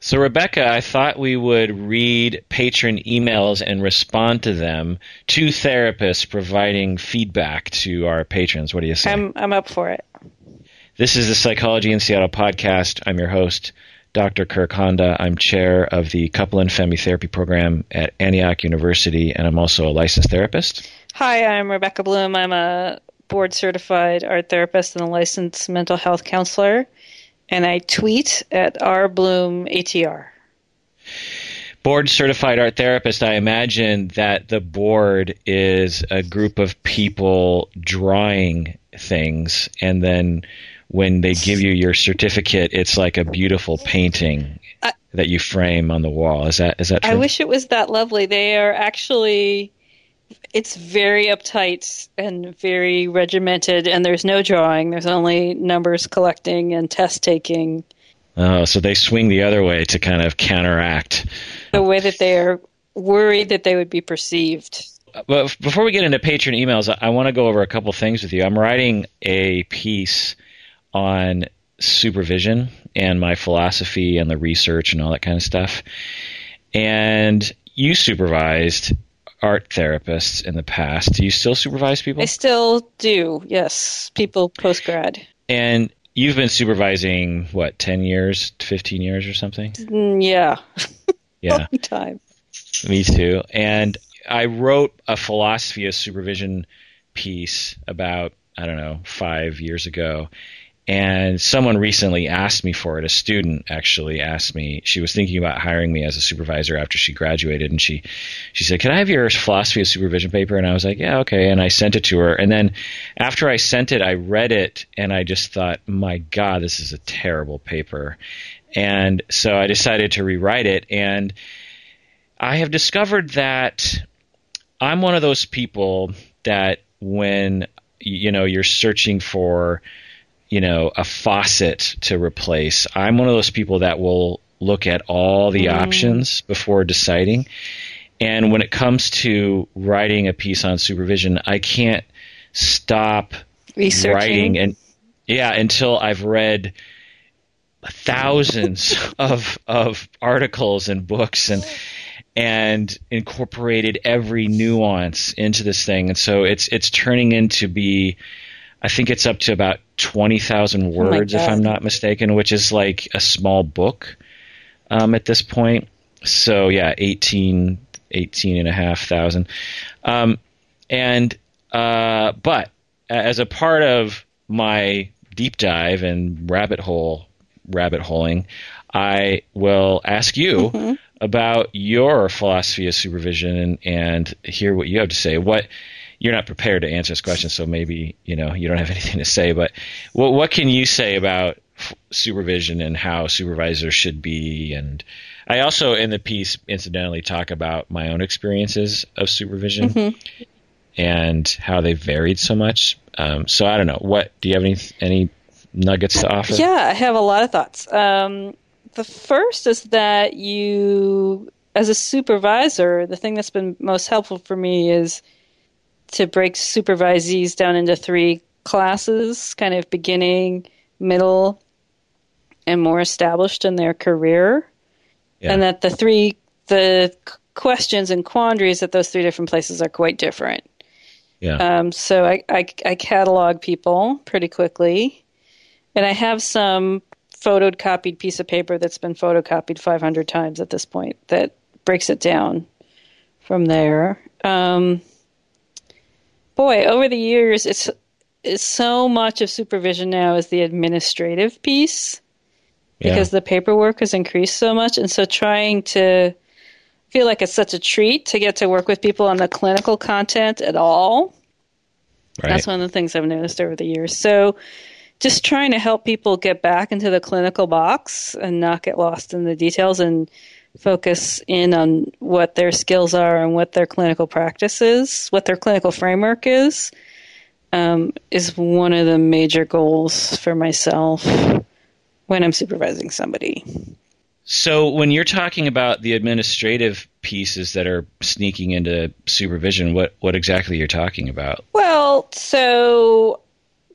So, Rebecca, I thought we would read patron emails and respond to them. Two therapists providing feedback to our patrons. What do you say? I'm up for it. This is the Psychology in Seattle podcast. I'm your host, Dr. Kirk Honda. I'm chair of the Couple and Family Therapy program at Antioch University, and I'm also a licensed therapist. Hi, I'm Rebecca Bloom. I'm a board-certified art therapist and a licensed mental health counselor, and I tweet at rbloomATR. Board-certified art therapist, I imagine that the board is a group of people drawing things, and then when they give you your certificate, it's like a beautiful painting that you frame on the wall. Is that true? I wish it was that lovely. They are actually, it's very uptight and very regimented, and there's no drawing. There's only numbers collecting and test taking. Oh, so they swing the other way to kind of counteract the way that they are worried that they would be perceived. But before we get into patron emails, I want to go over a couple things with you. I'm writing a piece on supervision and my philosophy and the research and all that kind of stuff. And you supervised art therapists in the past. Do you still supervise people? I still do, yes. People post-grad. And you've been supervising, 10 years, 15 years or something? Yeah. Yeah. Long time. Me too. And I wrote a philosophy of supervision piece about, 5 years ago. And someone recently asked me for it. A student actually asked me. She was thinking about hiring me as a supervisor after she graduated. And she said, "Can I have your philosophy of supervision paper?" And I was like, "Yeah, okay." And I sent it to her. And then after I sent it, I read it. And I just thought, my God, this is a terrible paper. And so I decided to rewrite it. And I have discovered that I'm one of those people that when, you're searching for a faucet to replace, I'm one of those people that will look at all the options before deciding. And when it comes to writing a piece on supervision, I can't stop writing until I've read thousands of articles and books and incorporated every nuance into this thing. And so it's turning into be, I think it's up to about 20,000 words, if I'm not mistaken, which is like a small book at this point. So yeah, 18,500. But as a part of my deep dive and rabbit holing, I will ask you about your philosophy of supervision and hear what you have to say. You're not prepared to answer this question, so maybe you don't have anything to say. But what can you say about supervision and how supervisors should be? And I also, in the piece, incidentally talk about my own experiences of supervision and how they varied so much. So I don't know. Do you have any nuggets to offer? Yeah, I have a lot of thoughts. The first is that you, as a supervisor, the thing that's been most helpful for me is to break supervisees down into 3 classes, kind of beginning, middle, and more established in their career. Yeah. And that the questions and quandaries at those 3 different places are quite different. Yeah. So I catalog people pretty quickly. And I have some photocopied piece of paper that's been photocopied 500 times at this point that breaks it down from there. Over the years, it's so much of supervision now is the administrative piece because the paperwork has increased so much. And so trying to feel like it's such a treat to get to work with people on the clinical content at all. Right. That's one of the things I've noticed over the years. So just trying to help people get back into the clinical box and not get lost in the details and focus in on what their skills are and what their clinical practice is, what their clinical framework is one of the major goals for myself when I'm supervising somebody. So when you're talking about the administrative pieces that are sneaking into supervision, what exactly you're talking about? Well, so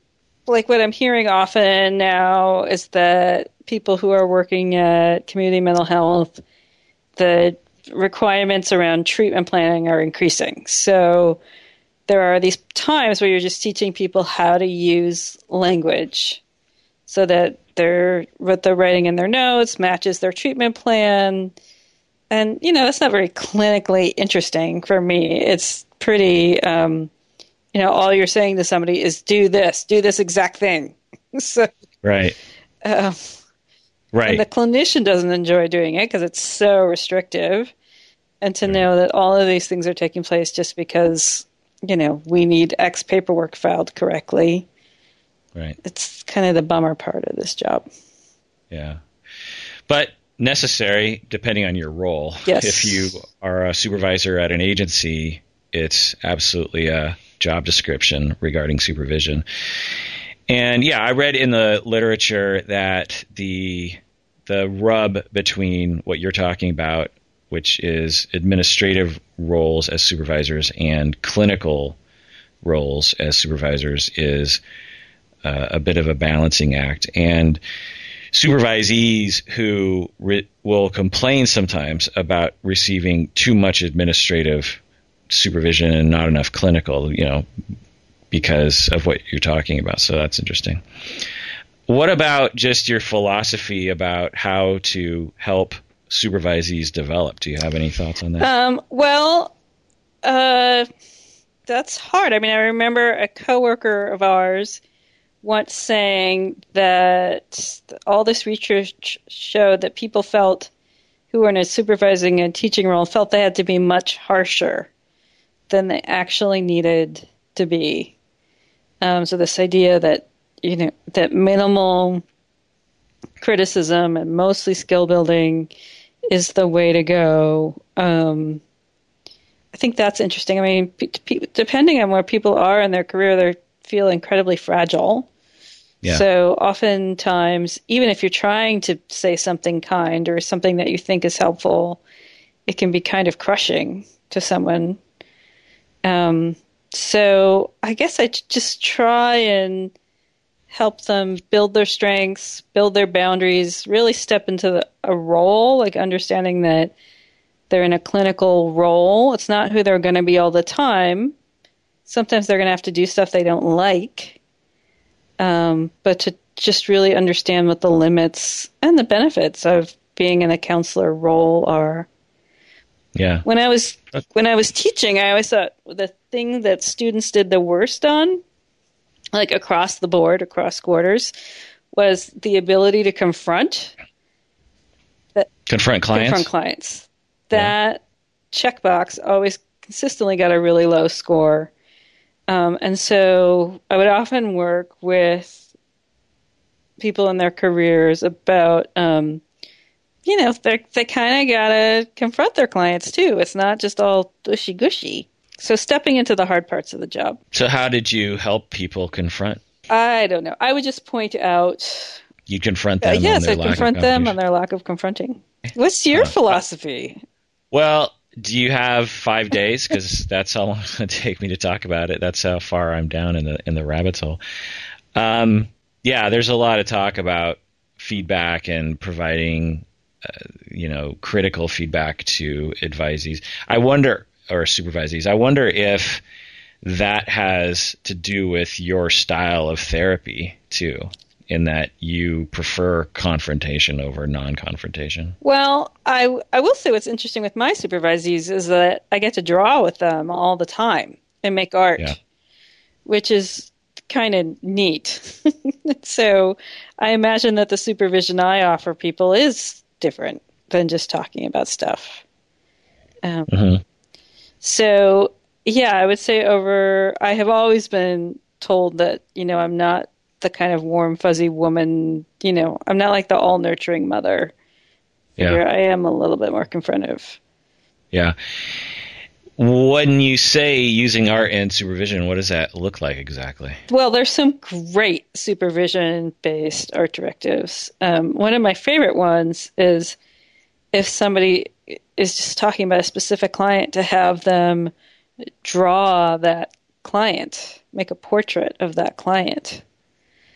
like what I'm hearing often now is that people who are working at community mental health, the requirements around treatment planning are increasing. So there are these times where you're just teaching people how to use language so that what they're writing in their notes matches their treatment plan. And, that's not very clinically interesting for me. It's pretty, all you're saying to somebody is do this exact thing. So, right. Right. And the clinician doesn't enjoy doing it because it's so restrictive. And to know that all of these things are taking place just because, we need X paperwork filed correctly. Right. It's kind of the bummer part of this job. Yeah. But necessary, depending on your role. Yes. If you are a supervisor at an agency, it's absolutely a job description regarding supervision. And yeah, I read in the literature that the rub between what you're talking about, which is administrative roles as supervisors, and clinical roles as supervisors, is a bit of a balancing act. And supervisees who will complain sometimes about receiving too much administrative supervision and not enough clinical, because of what you're talking about. So that's interesting. What about just your philosophy about how to help supervisees develop? Do you have any thoughts on that? That's hard. I mean, I remember a coworker of ours once saying that all this research showed that people who were in a supervising and teaching role felt they had to be much harsher than they actually needed to be. So this idea that, that minimal criticism and mostly skill building is the way to go. I think that's interesting. I mean, depending on where people are in their career, they feel incredibly fragile. Yeah. So oftentimes, even if you're trying to say something kind or something that you think is helpful, it can be kind of crushing to someone. So I guess I just try and help them build their strengths, build their boundaries, really step into a role, like understanding that they're in a clinical role. It's not who they're going to be all the time. Sometimes they're going to have to do stuff they don't like. But to just really understand what the limits and the benefits of being in a counselor role are. Yeah. When I was teaching, I always thought the thing that students did the worst on, like across the board, across quarters, was the ability to confront clients. That checkbox always consistently got a really low score. And so I would often work with people in their careers about, they kind of got to confront their clients too. It's not just all gushy-gushy. So stepping into the hard parts of the job. So how did you help people confront? I don't know. I would just point out. You confront them. Yes, I confront them on their lack of confronting. What's your philosophy? Well, do you have 5 days? Because that's how long it's going to take me to talk about it. That's how far I'm down in the rabbit hole. Yeah, there's a lot of talk about feedback and providing, critical feedback to advisees. Or supervisees. I wonder if that has to do with your style of therapy too, in that you prefer confrontation over non-confrontation. Well, I will say what's interesting with my supervisees is that I get to draw with them all the time and make art, which is kind of neat. So I imagine that the supervision I offer people is different than just talking about stuff. So, yeah, I would say I have always been told that, I'm not the kind of warm, fuzzy woman, I'm not like the all-nurturing mother. Yeah. I am a little bit more confrontive. Yeah. When you say using art in supervision, what does that look like exactly? Well, there's some great supervision-based art directives. One of my favorite ones is if somebody is just talking about a specific client, to have them draw that client, make a portrait of that client.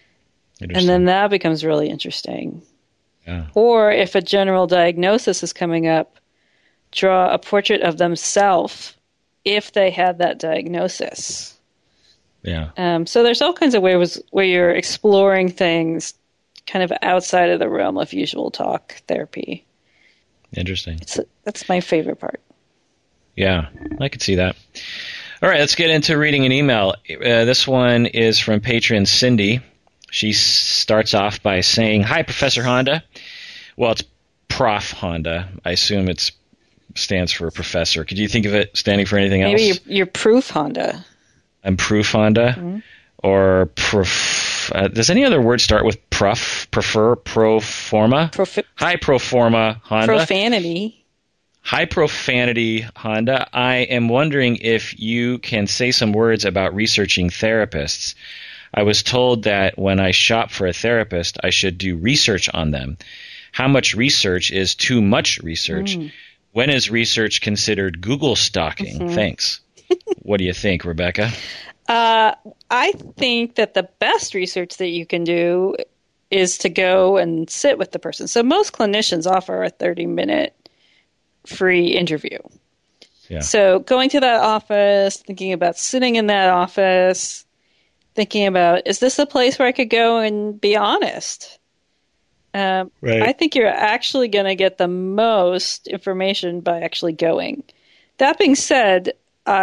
And then that becomes really interesting. Yeah. Or if a general diagnosis is coming up, draw a portrait of themselves if they had that diagnosis. Yeah. So there's all kinds of ways where you're exploring things kind of outside of the realm of usual talk therapy. Interesting. That's my favorite part. Yeah, I could see that. All right, let's get into reading an email. This one is from patron Cindy. She starts off by saying, "Hi, Professor Honda." Well, it's Prof. Honda. I assume it stands for professor. Could you think of it standing for anything else? Maybe you're Proof Honda. I'm Proof Honda? Mm-hmm. Or prof... does any other word start with prof? Prefer? Pro forma? Hi, pro forma Honda. Profanity. Hi, profanity Honda. I am wondering if you can say some words about researching therapists. I was told that when I shop for a therapist, I should do research on them. How much research is too much research? When is research considered Google stalking? Mm-hmm. Thanks. What do you think, Rebecca? I think that the best research that you can do is to go and sit with the person. So most clinicians offer a 30-minute free interview. Yeah. So going to that office, thinking about sitting in that office, thinking about, is this a place where I could go and be honest? Right. I think you're actually going to get the most information by actually going. That being said,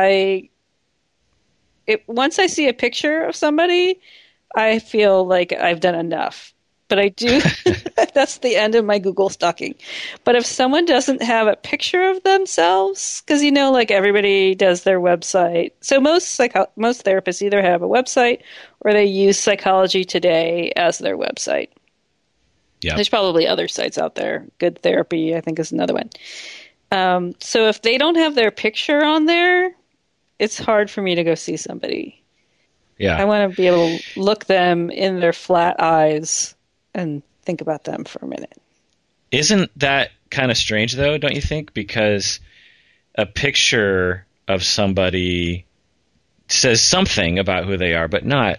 once I see a picture of somebody, I feel like I've done enough. But I do, that's the end of my Google stalking. But if someone doesn't have a picture of themselves, because like everybody does their website. So most therapists either have a website or they use Psychology Today as their website. Yeah. There's probably other sites out there. Good Therapy, I think, is another one. So if they don't have their picture on there, it's hard for me to go see somebody. Yeah. I want to be able to look them in their flat eyes and think about them for a minute. Isn't that kind of strange, though, don't you think? Because a picture of somebody says something about who they are, but not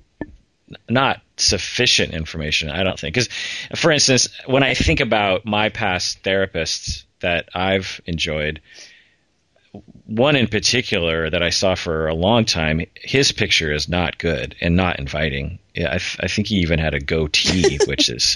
sufficient information, I don't think. Because, for instance, when I think about my past therapists that I've enjoyed, one in particular that I saw for a long time, his picture is not good and not inviting. I think he even had a goatee, which is,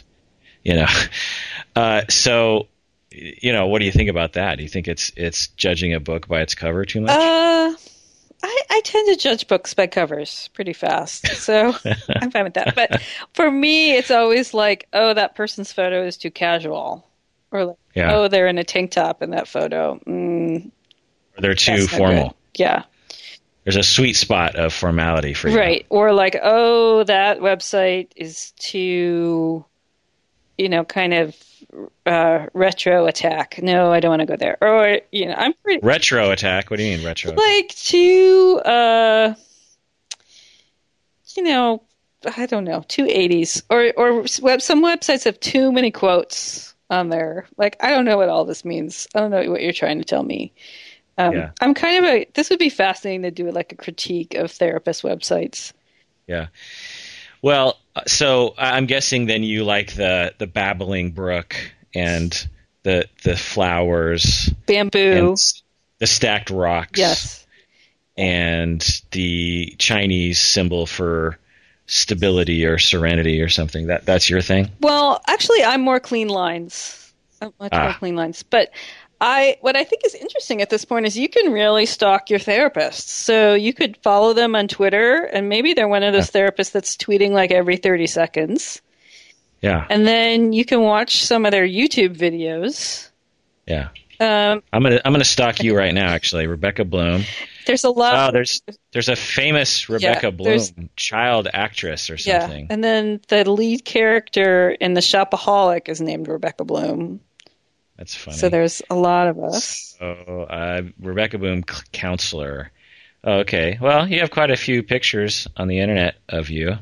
so, what do you think about that? Do you think it's judging a book by its cover too much? I tend to judge books by covers pretty fast, so I'm fine with that. But for me, it's always like, oh, that person's photo is too casual, or like, oh, they're in a tank top in that photo. Or they're too formal. Good. Yeah. There's a sweet spot of formality for you. Right. Or like, oh, that website is too, kind of retro attack. No, I don't want to go there. Or, I'm pretty... Retro attack? What do you mean retro attack? Like too, I don't know, too 80s. Or some websites have too many quotes on there. Like, I don't know what all this means. I don't know what you're trying to tell me. I'm kind of this would be fascinating to do like a critique of therapist websites. Yeah. Well, so I'm guessing then you like the babbling brook and the flowers, bamboo, and the stacked rocks. Yes. And the Chinese symbol for stability or serenity or something. That's your thing? Well, actually, I'm more clean lines. I'm much more clean lines. But what I think is interesting at this point is you can really stalk your therapists. So you could follow them on Twitter, and maybe they're one of those therapists that's tweeting like every 30 seconds. Yeah. And then you can watch some of their YouTube videos. Yeah. I'm gonna stalk you right now, actually, Rebecca Bloom. There's a lot. Oh, there's a famous Rebecca Bloom, child actress or something. Yeah. And then the lead character in The Shopaholic is named Rebecca Bloom. That's funny. So there's a lot of us. Rebecca Bloom, counselor. Okay. Well, you have quite a few pictures on the internet of you.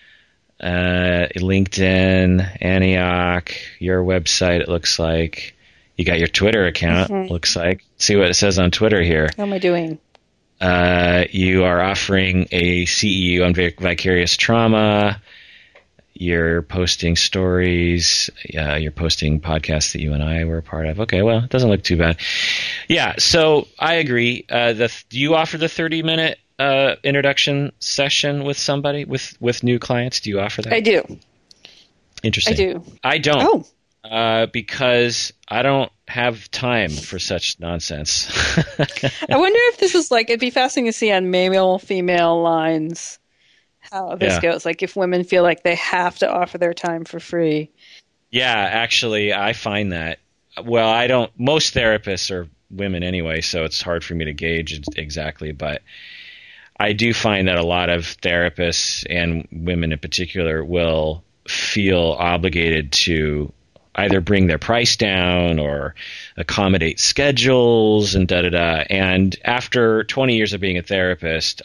LinkedIn, Antioch, your website, it looks like. You got your Twitter account, looks like. See what it says on Twitter here. How am I doing? You are offering a CEU on vicarious trauma. You're posting stories. You're posting podcasts that you and I were a part of. Okay, well, it doesn't look too bad. Yeah, so I agree. Do you offer the 30-minute introduction session with somebody, with new clients? Do you offer that? I do. Interesting. I do. I don't. Oh. Because I don't have time for such nonsense. I wonder if this is like, it'd be fascinating to see on male-female lines how this goes. Like if women feel like they have to offer their time for free. Yeah, actually, I find that. Well, most therapists are women anyway, so it's hard for me to gauge exactly, but I do find that a lot of therapists, and women in particular, will feel obligated to either bring their price down or accommodate schedules and da-da-da. And after 20 years of being a therapist,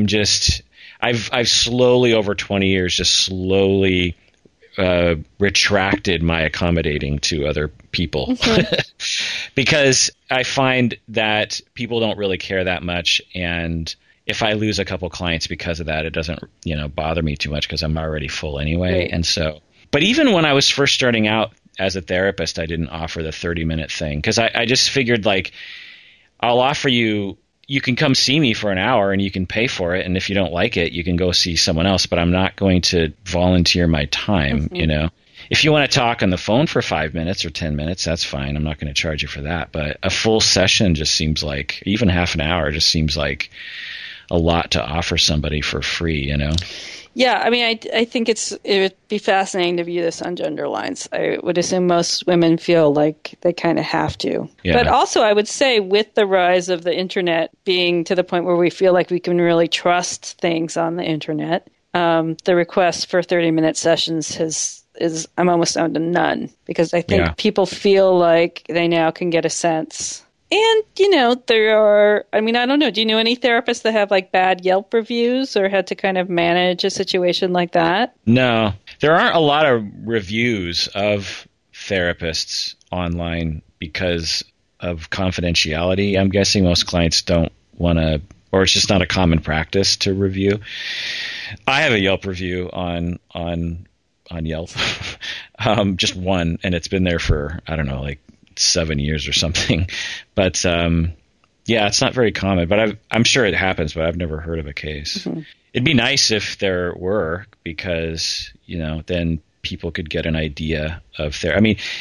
I've slowly, over 20 years, just slowly retracted my accommodating to other people. Mm-hmm. Because I find that people don't really care that much, and if I lose a couple clients because of that, it doesn't bother me too much because I'm already full anyway. Right. And so, but even when I was first starting out as a therapist, I didn't offer the 30-minute thing because I just figured, like, I'll offer you can come see me for an hour and you can pay for it, and if you don't like it, you can go see someone else, but I'm not going to volunteer my time. Mm-hmm. If you want to talk on the phone for 5 minutes or 10 minutes, that's fine. I'm not going to charge you for that. But a full session just seems like, even half an hour just seems like a lot to offer somebody for free, Yeah, I mean, I think it would be fascinating to view this on gender lines. I would assume most women feel like they kind of have to. Yeah. But also, I would say with the rise of the internet being to the point where we feel like we can really trust things on the internet, the request for 30-minute sessions I'm almost down to none, because I think people feel like they now can get a sense. And, there are, I don't know, do you know any therapists that have like bad Yelp reviews or had to kind of manage a situation like that? No, there aren't a lot of reviews of therapists online because of confidentiality. I'm guessing most clients don't want to, or it's just not a common practice to review. I have a Yelp review on Yelp, just one, and it's been there for, I don't know, like 7 years or something. But it's not very common, but I'm sure it happens, but I've never heard of a case. Mm-hmm. It'd be nice if there were, because then people could get an idea of so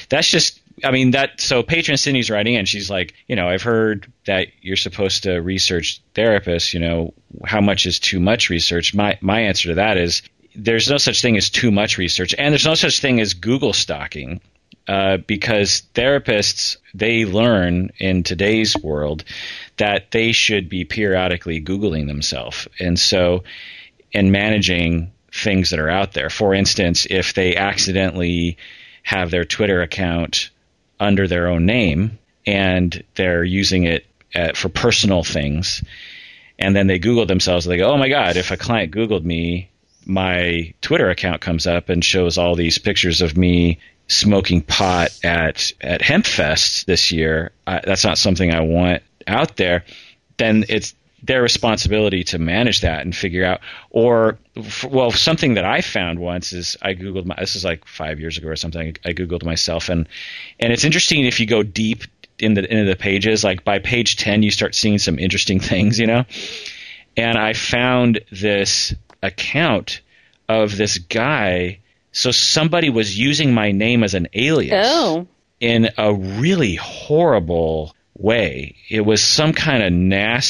patron Cindy's writing in, she's like, I've heard that you're supposed to research therapists, how much is too much research? My answer to that is there's no such thing as too much research, and there's no such thing as Google stalking. Because therapists, they learn in today's world that they should be periodically Googling themselves. And so, in managing things that are out there, for instance, if they accidentally have their Twitter account under their own name and they're using it for personal things, and then they Google themselves, they go, oh my God, if a client Googled me, my Twitter account comes up and shows all these pictures of me smoking pot at HempFest this year. That's not something I want out there. Then it's their responsibility to manage that and figure out. Something that I found once is I Googled this is like 5 years ago or something. I Googled myself, and it's interesting if you go deep into the pages. Like by page 10, you start seeing some interesting things, And I found this account of this guy. So somebody was using my name as an alias in a really horrible way. It was some kind of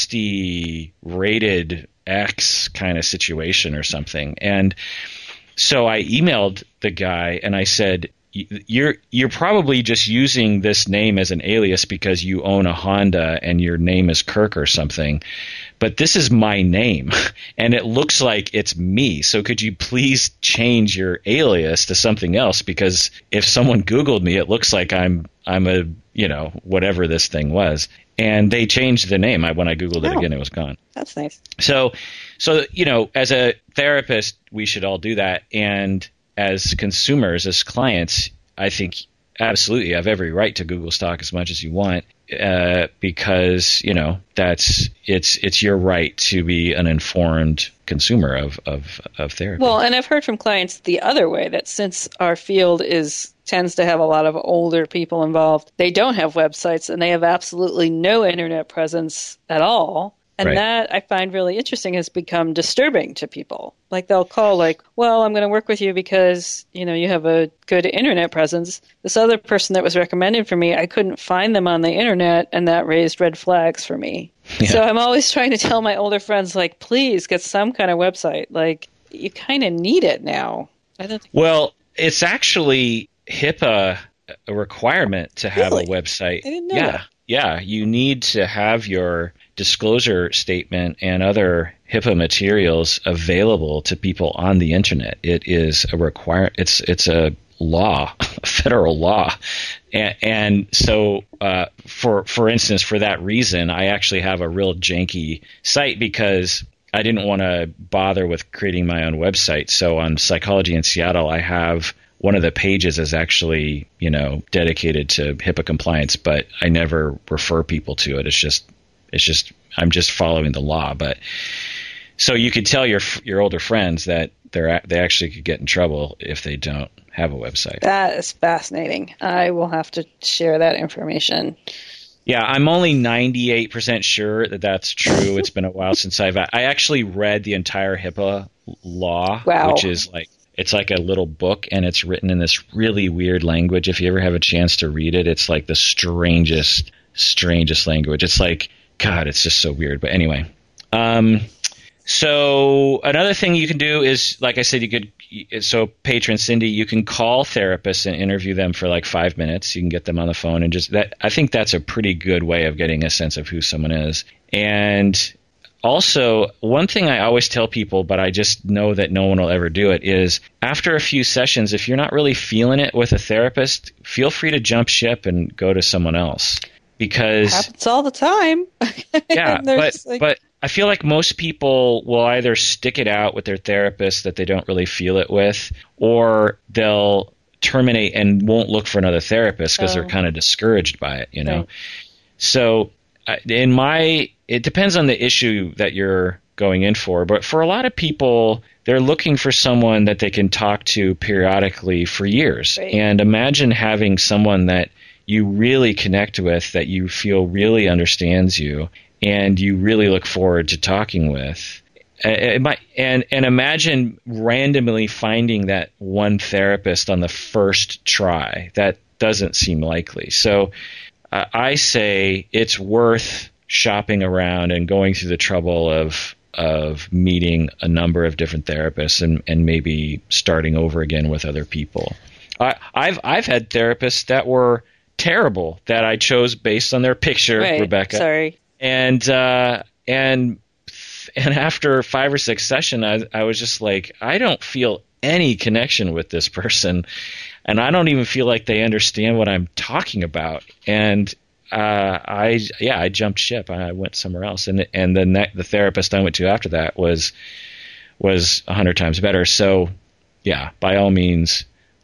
nasty rated X kind of situation or something. And so I emailed the guy and I said, you're probably just using this name as an alias because you own a Honda and your name is Kirk or something. But this is my name, and it looks like it's me. So could you please change your alias to something else? Because if someone Googled me, it looks like I'm a, whatever this thing was. And they changed the name. When I Googled it again, it was gone. That's nice. So, as a therapist, we should all do that. And as consumers, as clients, I think absolutely you have every right to Google stock as much as you want. Because it's your right to be an informed consumer of therapy. Well, and I've heard from clients the other way, that since our field tends to have a lot of older people involved, they don't have websites and they have absolutely no internet presence at all. And Right. that I find really interesting has become disturbing to people. Like they'll call like, well, I'm going to work with you because, you have a good internet presence. This other person that was recommended for me, I couldn't find them on the internet, and that raised red flags for me. Yeah. So I'm always trying to tell my older friends, like, please get some kind of website. Like, you kind of need it now. I don't think. Well, it's actually HIPAA a requirement to have Really? a website. I didn't know Yeah. that. Yeah, you need to have your disclosure statement and other HIPAA materials available to people on the internet. It is a it's a law, a federal law. And so, for instance, for that reason, I actually have a real janky site because I didn't want to bother with creating my own website. So on Psychology in Seattle, I have one of the pages is actually, dedicated to HIPAA compliance, but I never refer people to it. It's just I'm just following the law. But so you could tell your older friends that they actually could get in trouble if they don't have a website. That is fascinating. I will have to share that information. Yeah, I'm only 98% sure that that's true. It's been a while since I actually read the entire HIPAA law, Wow. which is it's like a little book, and it's written in this really weird language. If you ever have a chance to read it, it's like the strangest language. It's like, God, it's just so weird. But anyway, so another thing you can do is, like I said, so patron Cindy, you can call therapists and interview them for like 5 minutes. You can get them on the phone and I think that's a pretty good way of getting a sense of who someone is. And also, one thing I always tell people, but I just know that no one will ever do it, is after a few sessions, if you're not really feeling it with a therapist, feel free to jump ship and go to someone else. Because happens all the time. yeah, but I feel like most people will either stick it out with their therapist that they don't really feel it with, or they'll terminate and won't look for another therapist because they're kind of discouraged by it, Right. So it depends on the issue that you're going in for, but for a lot of people, they're looking for someone that they can talk to periodically for years. Right. And imagine having someone that you really connect with, that you feel really understands you, and you really look forward to talking with. And imagine randomly finding that one therapist on the first try. That doesn't seem likely. So I say it's worth shopping around and going through the trouble of meeting a number of different therapists and maybe starting over again with other people. I've had therapists that were terrible that I chose based on their picture, right. Rebecca. Sorry. And after 5 or 6 sessions, I was just like, I don't feel any connection with this person, and I don't even feel like they understand what I'm talking about. And I jumped ship. I went somewhere else, and the therapist I went to after that was 100 times better. So, yeah, by all means,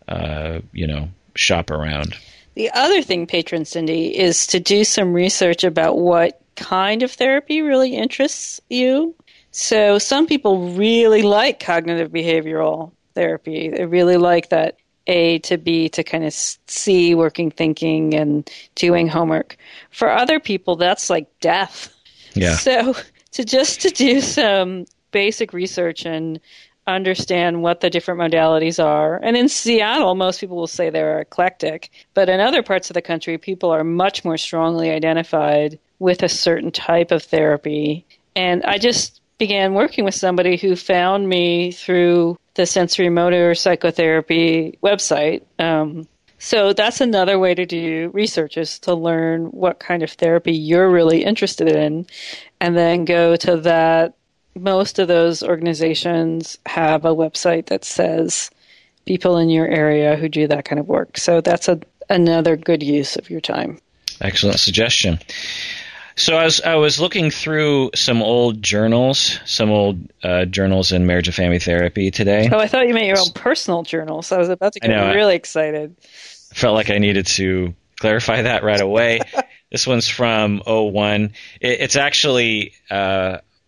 shop around. The other thing, patron Cindy, is to do some research about what kind of therapy really interests you. So some people really like cognitive behavioral therapy. They really like that A to B to kind of C, working thinking and doing homework. For other people, that's like death. Yeah. So to do some basic research and understand what the different modalities are. And in Seattle, most people will say they're eclectic. But in other parts of the country, people are much more strongly identified with a certain type of therapy. And I just began working with somebody who found me through the sensory motor psychotherapy website. So that's another way to do research, is to learn what kind of therapy you're really interested in, and then go to that. Most of those organizations have a website that says people in your area who do that kind of work. So that's another good use of your time. Excellent suggestion. So I was looking through some old journals in marriage and family therapy today. Oh, I thought you meant your own personal journals. I was about to get really excited. I felt like I needed to clarify that right away. This one's from 2001. It's actually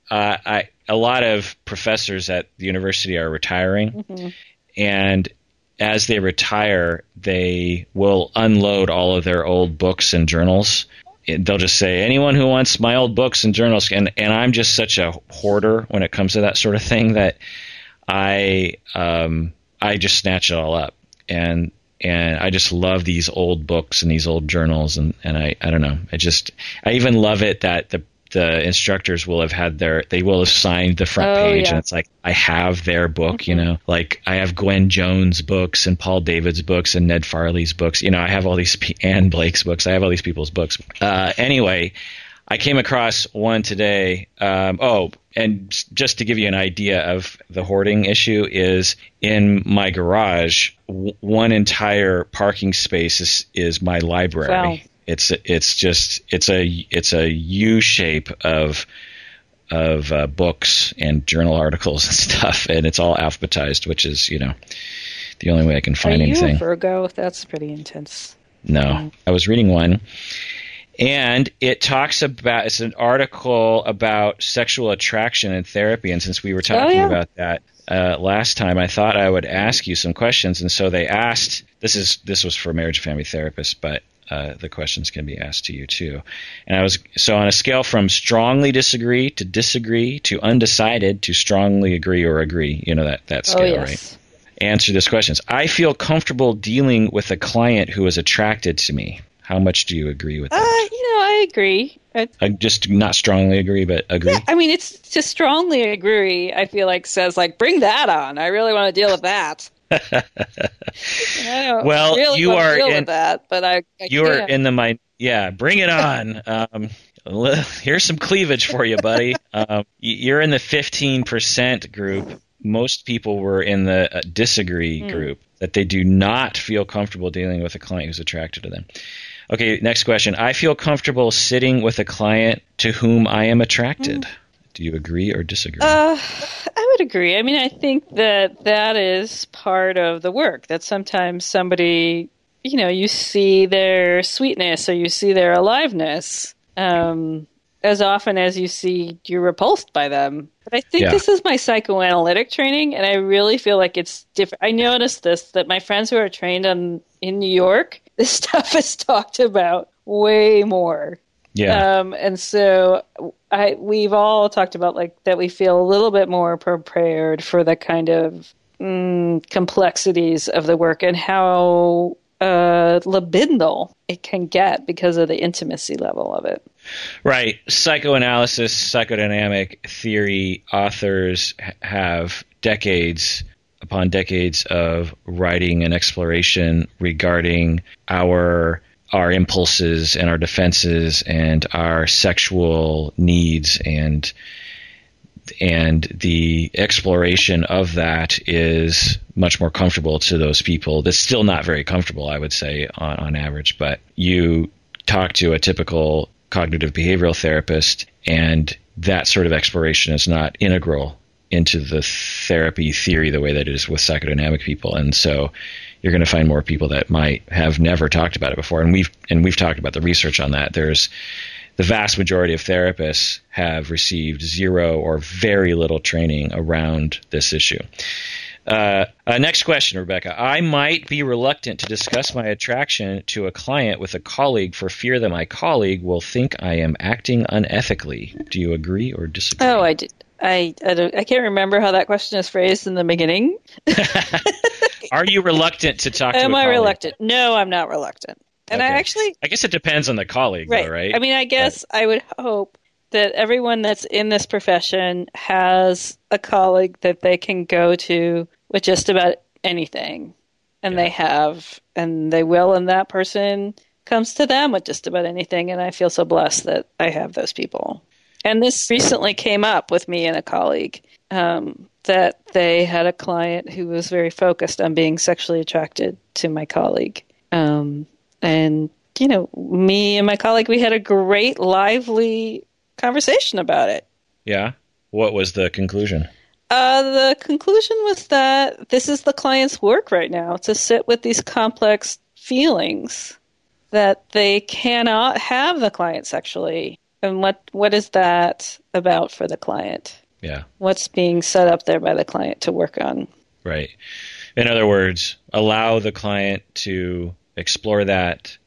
a lot of professors at the university are retiring, and as they retire, they will unload all of their old books and journals. They'll just say, anyone who wants my old books and journals, and I'm just such a hoarder when it comes to that sort of thing that I just snatch it all up, and I just love these old books and these old journals, and I don't know, I even love it that the instructors will have they will have signed the front page, and it's like, I have their book, like I have Gwen Jones' books and Paul David's books and Ned Farley's books, I have all these, Anne Blake's books, I have all these people's books. Anyway, I came across one today. And just to give you an idea of the hoarding issue, is in my garage, one entire parking space is my library. Wow. It's a U shape of books and journal articles and stuff, and it's all alphabetized, which is the only way I can find anything. Are you a Virgo? That's pretty intense. No, I was reading one, and it's an article about sexual attraction and therapy, and since we were talking about that last time, I thought I would ask you some questions, and so they asked. This was for marriage and family therapists, but the questions can be asked to you too. And on a scale from strongly disagree to undecided to strongly agree or agree, that scale, right? Answer this questions. I feel comfortable dealing with a client who is attracted to me. How much do you agree with that? I agree. I just not strongly agree, but agree. Yeah, I mean, it's to strongly agree, I feel like says like, bring that on. I really want to deal with that. I don't really you want are to deal in with that, but you are in the mind. Yeah, bring it on. Here's some cleavage for you, buddy. You're in the 15% group. Most people were in the disagree group, that they do not feel comfortable dealing with a client who's attracted to them. Okay, next question. I feel comfortable sitting with a client to whom I am attracted. Do you agree or disagree? I would agree. I mean, I think that is part of the work, that sometimes somebody, you see their sweetness or you see their aliveness as often as you're repulsed by them. But I think this is my psychoanalytic training, and I really feel like it's different. I noticed that my friends who are trained in New York, this stuff is talked about way more. Yeah. And so we've all talked about like that we feel a little bit more prepared for the kind of complexities of the work and how libidinal it can get because of the intimacy level of it. Right. Psychoanalysis, psychodynamic theory authors have decades upon decades of writing and exploration regarding our impulses and our defenses and our sexual needs, and the exploration of that is much more comfortable to those people. That's still not very comfortable, I would say, on average, but you talk to a typical cognitive behavioral therapist, and that sort of exploration is not integral into the therapy theory the way that it is with psychodynamic people. And so you're going to find more people that might have never talked about it before. And we've talked about the research on that. There's the vast majority of therapists have received zero or very little training around this issue. Next question, Rebecca. I might be reluctant to discuss my attraction to a client with a colleague for fear that my colleague will think I am acting unethically. Do you agree or disagree? Oh, I did. I can't remember how that question is phrased in the beginning. Are you reluctant to talk to a colleague? Am I reluctant? No, I'm not reluctant. And okay. I guess it depends on the colleague, right. Though, right? I mean, I guess I would hope that everyone that's in this profession has a colleague that they can go to with just about anything. And they have, and they will, and that person comes to them with just about anything. And I feel so blessed that I have those people. And this recently came up with me and a colleague, that they had a client who was very focused on being sexually attracted to my colleague. And, me and my colleague, we had a great, lively conversation about it. Yeah? What was the conclusion? The conclusion was that this is the client's work right now, to sit with these complex feelings that they cannot have the client sexually And what is that about for the client? Yeah. What's being set up there by the client to work on? Right. In other words, allow the client to explore that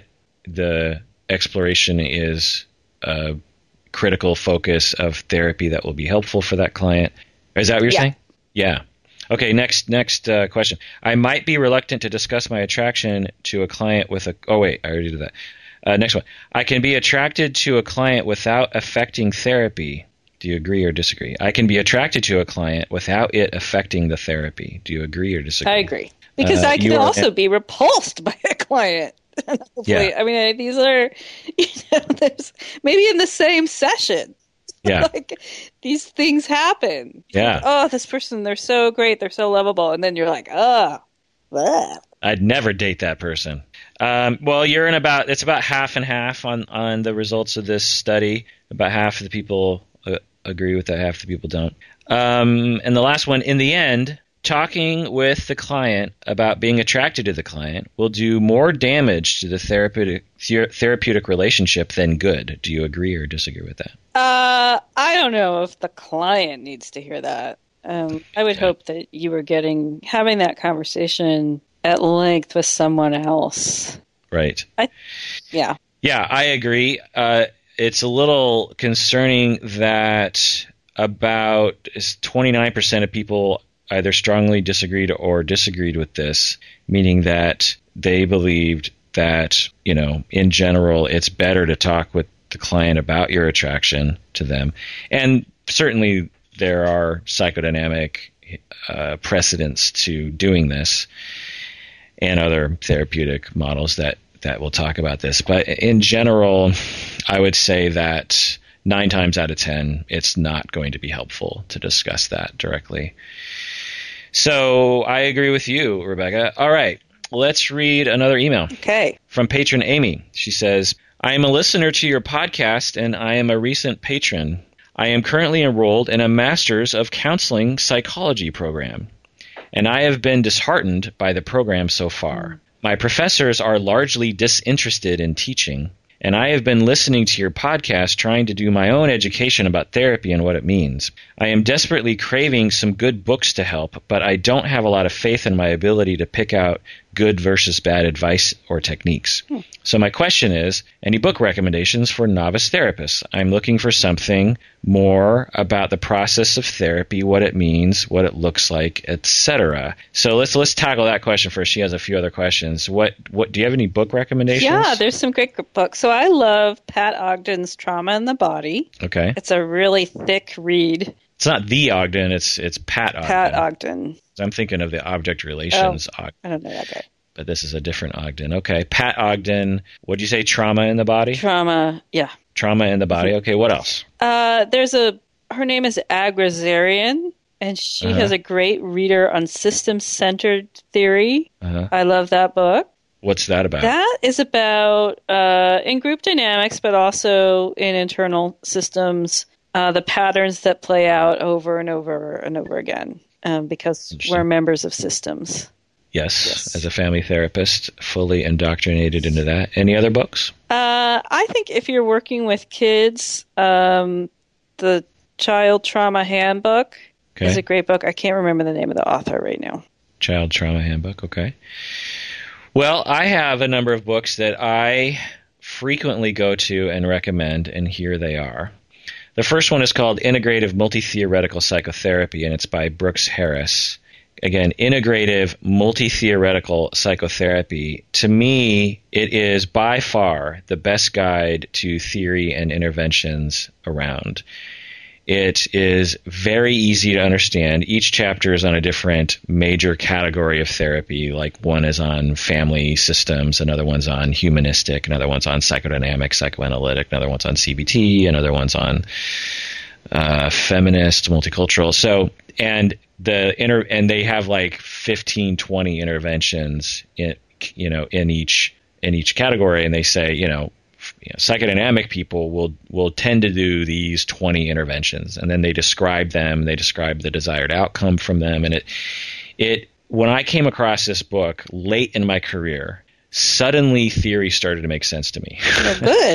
the exploration is a critical focus of therapy that will be helpful for that client. Is that what you're saying? Yeah. Okay, next question. I might be reluctant to discuss my attraction to a client with a... Oh, wait, I already did that. Next one. I can be attracted to a client without affecting therapy. Do you agree or disagree? I can be attracted to a client without it affecting the therapy. Do you agree or disagree? I agree. Because I can also be repulsed by a client. Hopefully. Yeah. I mean, these are, there's maybe in the same session. Yeah. Like, these things happen. Yeah. Like, oh, this person, they're so great. They're so lovable. And then you're like, oh, bleh. I'd never date that person. Well, it's about half and half on the results of this study. About half of the people agree with that, half the people don't. And the last one, in the end, talking with the client about being attracted to the client will do more damage to the therapeutic relationship than good. Do you agree or disagree with that? I don't know if the client needs to hear that. I would hope that you were having that conversation at length with someone else. Right. Yeah. Yeah, I agree. It's a little concerning that about 29% of people either strongly disagreed or disagreed with this, meaning that they believed that, in general, it's better to talk with the client about your attraction to them. And certainly there are psychodynamic precedents to doing this and other therapeutic models that will talk about this. But in general, I would say that 9 times out of 10, it's not going to be helpful to discuss that directly. So I agree with you, Rebecca. All right, let's read another email. Okay. From patron Amy. She says, I am a listener to your podcast, and I am a recent patron. I am currently enrolled in a Master's of Counseling Psychology program, and I have been disheartened by the program so far. My professors are largely disinterested in teaching, and I have been listening to your podcast trying to do my own education about therapy and what it means. I am desperately craving some good books to help, but I don't have a lot of faith in my ability to pick out good versus bad advice or techniques. So my question is, any book recommendations for novice therapists? I'm looking for something more about the process of therapy, what it means, what it looks like, etc. So let's tackle that question first. She has a few other questions. What do you have any book recommendations? Yeah, there's some great books. So I love Pat Ogden's Trauma in the Body. Okay. It's a really thick read. It's not the Ogden, it's Pat Ogden. Pat Ogden. I'm thinking of the Object Relations Ogden. I don't know that guy. But this is a different Ogden. Okay, Pat Ogden. What'd you say? Trauma in the Body? Trauma, yeah. Trauma in the Body. Okay, what else? Her name is Agrazarian, and she has a great reader on system-centered theory. I love that book. What's that about? That is about, in group dynamics, but also in internal systems, the patterns that play out over and over and over again, because we're members of systems. Yes, as a family therapist, fully indoctrinated into that. Any other books? I think if you're working with kids, the Child Trauma Handbook is a great book. I can't remember the name of the author right now. Child Trauma Handbook, okay. Well, I have a number of books that I frequently go to and recommend, and here they are. The first one is called Integrative Multi-Theoretical Psychotherapy, and it's by Brooks Harris. Again, integrative multi-theoretical psychotherapy. To me, it is by far the best guide to theory and interventions around. It is very easy to understand. Each chapter is on a different major category of therapy. Like one is on family systems, another one's on humanistic, another one's on psychodynamic, psychoanalytic, another one's on CBT, another one's on feminist, multicultural. So, and they have like 15, 20 interventions in each category, and they say, psychodynamic people will tend to do these 20 interventions, and then they describe them, they describe the desired outcome from them, and it when I came across this book late in my career, suddenly theory started to make sense to me. Oh, good.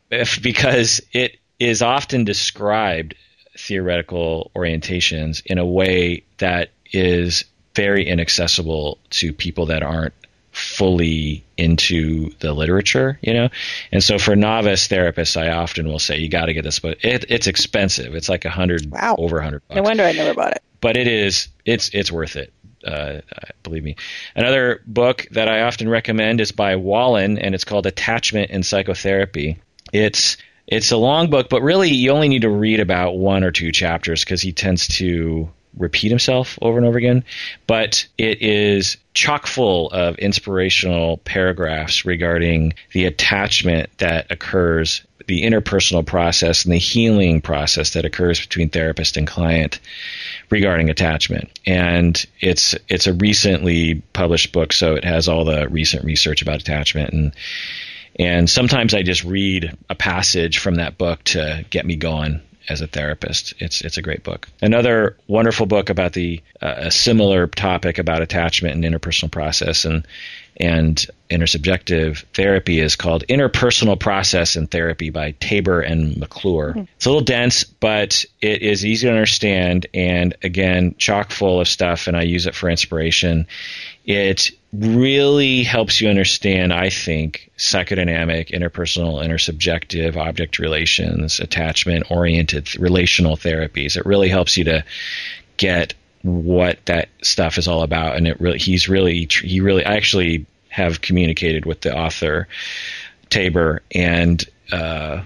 because it is often described, theoretical orientations, in a way that is very inaccessible to people that aren't fully into the literature, And so for novice therapists, I often will say, you got to get this book. It's expensive. It's like over $100. No wonder I never bought it. But it's worth it. Believe me. Another book that I often recommend is by Wallin, and it's called Attachment in Psychotherapy. It's a long book, but really you only need to read about 1 or 2 chapters because he tends to repeat himself over and over again. But it is chock full of inspirational paragraphs regarding the attachment that occurs, the interpersonal process and the healing process that occurs between therapist and client regarding attachment. And it's a recently published book, so it has all the recent research about attachment. And sometimes I just read a passage from that book to get me going as a therapist. It's a great book. Another wonderful book about a similar topic about attachment and interpersonal process and intersubjective therapy is called Interpersonal Process and Therapy by Tabor and McClure. Mm-hmm. It's a little dense, but it is easy to understand, and again, chock full of stuff, and I use it for inspiration. It really helps you understand, I think, psychodynamic, interpersonal, intersubjective, object relations, attachment-oriented relational therapies. It really helps you to get what that stuff is all about, and I actually have communicated with the author, Tabor, and I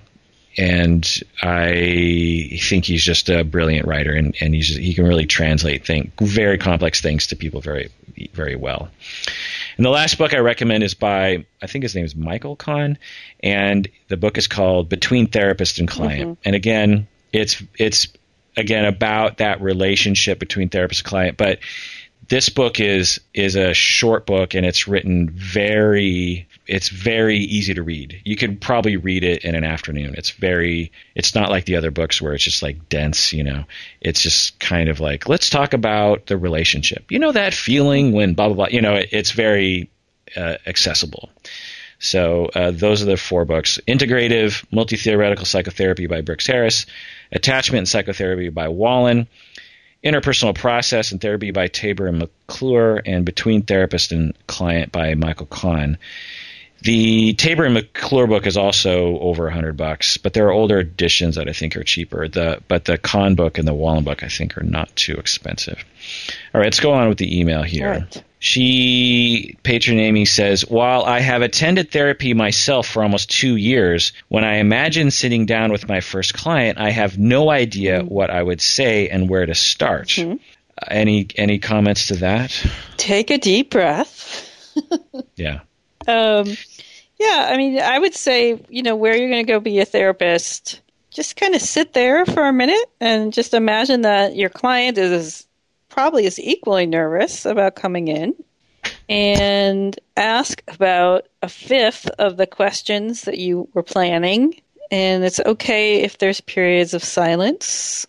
think he's just a brilliant writer, and he can really translate very complex things to people very, very well. And the last book I recommend is by, I think his name is Michael Kahn, and the book is called Between Therapist and Client. Mm-hmm. And again, it's about that relationship between therapist and client, but this book is a short book, and it's written it's very easy to read. You could probably read it in an afternoon. It's not like the other books where it's just like dense, It's just kind of like, let's talk about the relationship. That feeling when blah, blah, blah, it's very accessible. So those are the 4 books: Integrative Multi-Theoretical Psychotherapy by Brooks Harris, Attachment and Psychotherapy by Wallin, Interpersonal Process and Therapy by Tabor and McClure, and Between Therapist and Client by Michael Kahn. The Tabor and McClure book is also over $100, but there are older editions that I think are cheaper. But the Kahn book and the Wallin book I think are not too expensive. All right, let's go on with the email here. Right. Patron Amy says, while I have attended therapy myself for almost 2 years, when I imagine sitting down with my first client, I have no idea what I would say and where to start. Mm-hmm. Any comments to that? Take a deep breath. Yeah. Yeah, I mean, I would say, where you're going to go be a therapist, just kind of sit there for a minute and just imagine that your client is probably equally nervous about coming in, and ask about 1/5 of the questions that you were planning. And it's okay if there's periods of silence.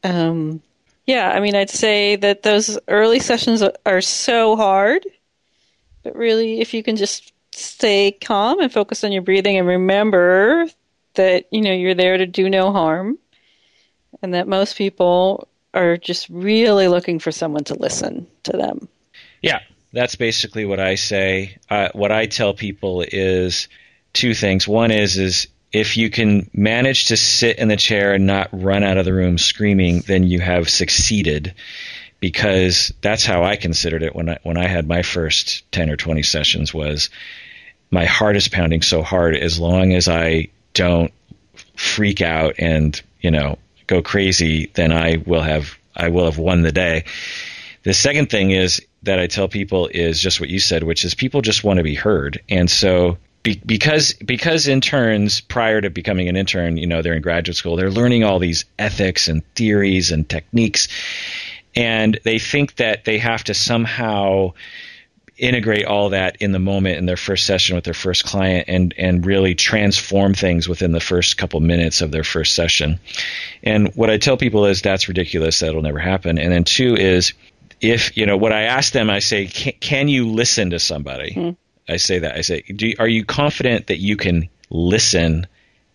I'd say that those early sessions are so hard, but really if you can just stay calm and focus on your breathing and remember that, you're there to do no harm, and that most people are just really looking for someone to listen to them. Yeah, that's basically what I say. What I tell people is 2 things. One is if you can manage to sit in the chair and not run out of the room screaming, then you have succeeded, because that's how I considered it when I had my first 10 or 20 sessions. Was my heart is pounding so hard, as long as I don't freak out and, go crazy, then I will have won the day. The second thing is that I tell people is just what you said, which is people just want to be heard. And so because interns, prior to becoming an intern, they're in graduate school, they're learning all these ethics and theories and techniques, and they think that they have to somehow integrate all that in the moment in their first session with their first client and really transform things within the first couple minutes of their first session. And what I tell people is that's ridiculous. That'll never happen. And then 2 is, if, what I ask them, I say, can you listen to somebody? I say that. I say, are you confident that you can listen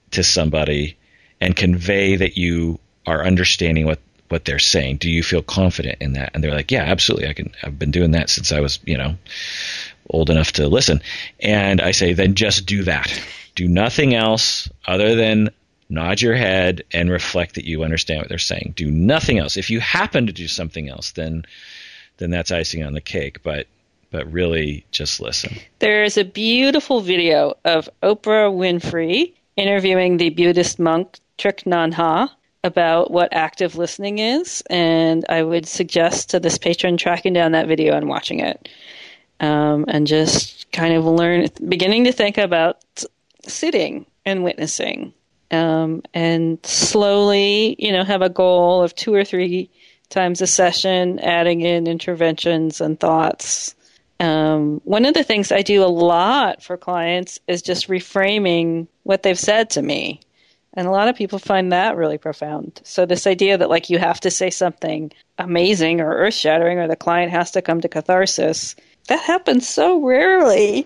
to somebody and convey that you are understanding what they're saying? Do you feel confident in that? And they're like, yeah, absolutely. I've been doing that since I was, old enough to listen. And I say, then just do that. Do nothing else other than nod your head and reflect that you understand what they're saying. Do nothing else. If you happen to do something else, then that's icing on the cake. But really just listen. There's a beautiful video of Oprah Winfrey interviewing the Buddhist monk Thich Nhat Hanh about what active listening is, and I would suggest to this patron tracking down that video and watching it, and just kind of beginning to think about sitting and witnessing, and slowly, have a goal of 2 or 3 times a session, adding in interventions and thoughts. One of the things I do a lot for clients is just reframing what they've said to me. And a lot of people find that really profound. So this idea that you have to say something amazing or earth-shattering, or the client has to come to catharsis, that happens so rarely.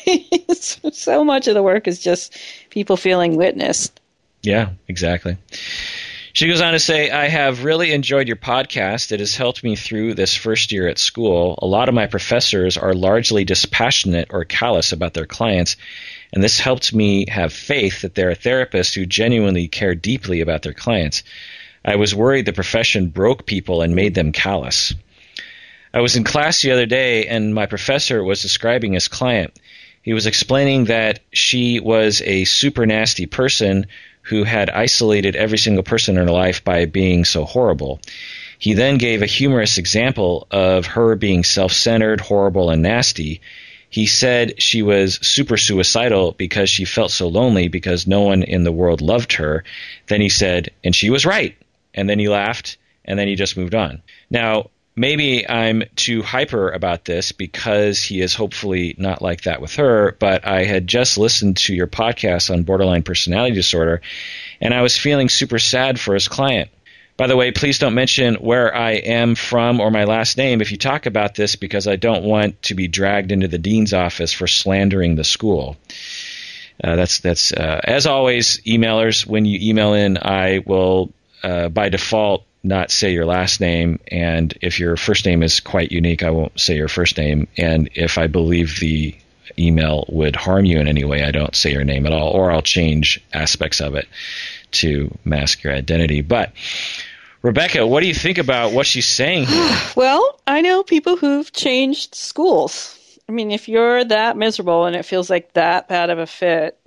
So much of the work is just people feeling witnessed. Yeah, exactly. She goes on to say, I have really enjoyed your podcast. It has helped me through this first year at school. A lot of my professors are largely dispassionate or callous about their clients, and this helped me have faith that there are therapists who genuinely care deeply about their clients. I was worried the profession broke people and made them callous. I was in class the other day, and my professor was describing his client. He was explaining that she was a super nasty person who had isolated every single person in her life by being so horrible. He then gave a humorous example of her being self-centered, horrible, and nasty. He said she was super suicidal because she felt so lonely because no one in the world loved her. Then he said, and she was right. And then he laughed, and then he just moved on. Now, maybe I'm too hyper about this because he is hopefully not like that with her, but I had just listened to your podcast on borderline personality disorder, and I was feeling super sad for his client. By the way, please don't mention where I am from or my last name if you talk about this, because I don't want to be dragged into the dean's office for slandering the school. That's as always, emailers, when you email in, I will, by default, not say your last name, and if your first name is quite unique, I won't say your first name, and if I believe the email would harm you in any way, I don't say your name at all, or I'll change aspects of it to mask your identity. But Rebecca, what do you think about what she's saying here? Well, I know people who've changed schools. I mean, if you're that miserable and it feels like that bad of a fit,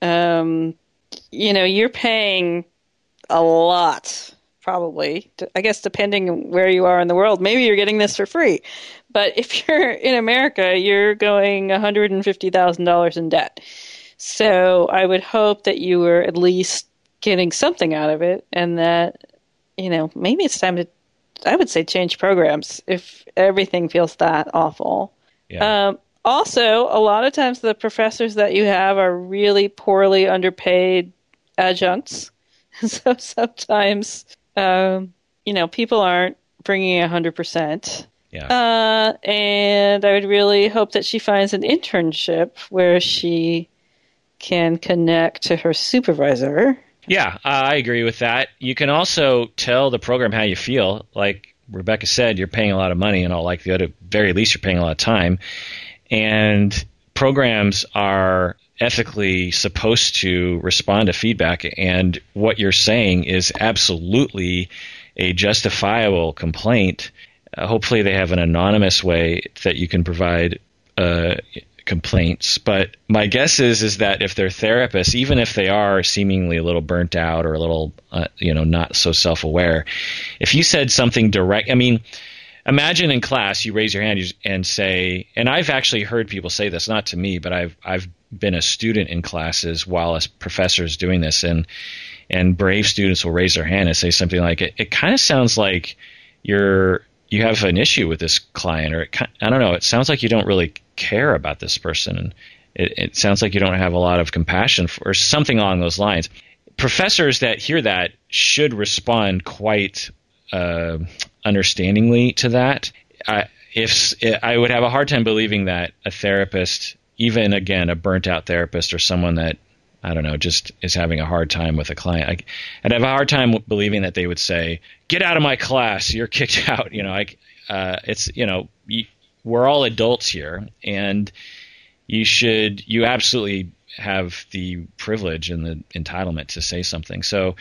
you're paying a lot. Probably, I guess, depending where you are in the world. Maybe you're getting this for free. But if you're in America, you're going $150,000 in debt. So I would hope that you were at least getting something out of it, and that, maybe it's time to, I would say, change programs if everything feels that awful. Yeah. Also, a lot of times the professors that you have are really poorly underpaid adjuncts. So sometimes people aren't bringing 100%. Yeah. And I would really hope that she finds an internship where she can connect to her supervisor. Yeah, I agree with that. You can also tell the program how you feel. Like Rebecca said, you're paying a lot of money, and at the very least, you're paying a lot of time. And programs are ethically supposed to respond to feedback, and what you're saying is absolutely a justifiable complaint. Hopefully they have an anonymous way that you can provide complaints, but my guess is that if they're therapists, even if they are seemingly a little burnt out or a little not so self-aware, if you said something direct, imagine in class you raise your hand and say, and I've actually heard people say this, not to me, but I've been a student in classes while a professor is doing this, and brave students will raise their hand and say something like, it kind of sounds like you have an issue with this client, or I don't know, it sounds like you don't really care about this person, and it sounds like you don't have a lot of compassion for, or something along those lines. Professors that hear that should respond quite understandingly to that. I would have a hard time believing that a therapist, even again a burnt out therapist or someone that I don't know, just is having a hard time with a client. I'd have a hard time believing that they would say, "Get out of my class, you're kicked out." It's, we're all adults here, and you absolutely have the privilege and the entitlement to say something. So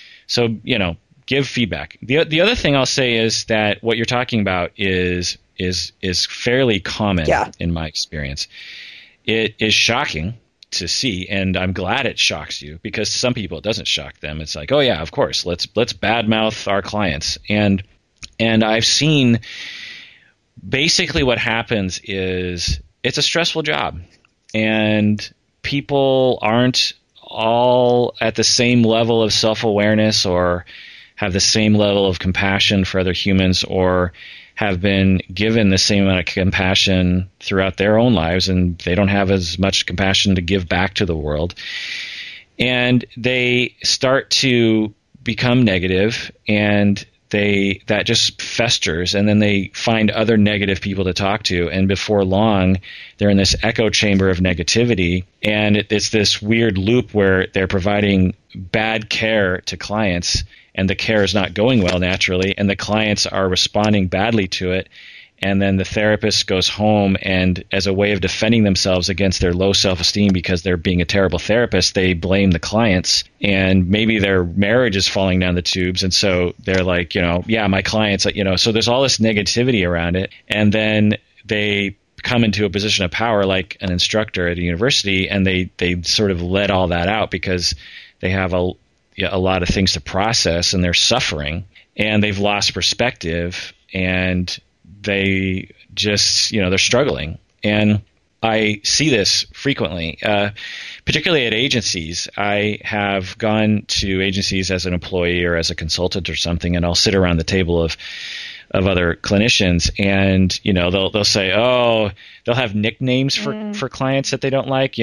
give feedback. The other thing I'll say is that what you're talking about is fairly common in my experience. It is shocking to see, and I'm glad it shocks you, because to some people it doesn't shock them. It's like, oh yeah, of course, let's badmouth our clients. And I've seen basically what happens is it's a stressful job, and people aren't all at the same level of self-awareness or have the same level of compassion for other humans, or have been given the same amount of compassion throughout their own lives, and they don't have as much compassion to give back to the world. And they start to become negative, and that just festers, and then they find other negative people to talk to, and before long they're in this echo chamber of negativity, and it's this weird loop where they're providing bad care to clients, and the care is not going well naturally, and the clients are responding badly to it. And then the therapist goes home, and as a way of defending themselves against their low self-esteem because they're being a terrible therapist, they blame the clients, and maybe their marriage is falling down the tubes. And so they're like, yeah, my clients, so there's all this negativity around it. And then they come into a position of power like an instructor at a university, and they sort of let all that out because they have a lot of things to process, and they're suffering, and they've lost perspective, and they just, they're struggling. And I see this frequently, particularly at agencies. I have gone to agencies as an employee or as a consultant or something, and I'll sit around the table of other clinicians, and they'll say, they'll have nicknames for clients that they don't like.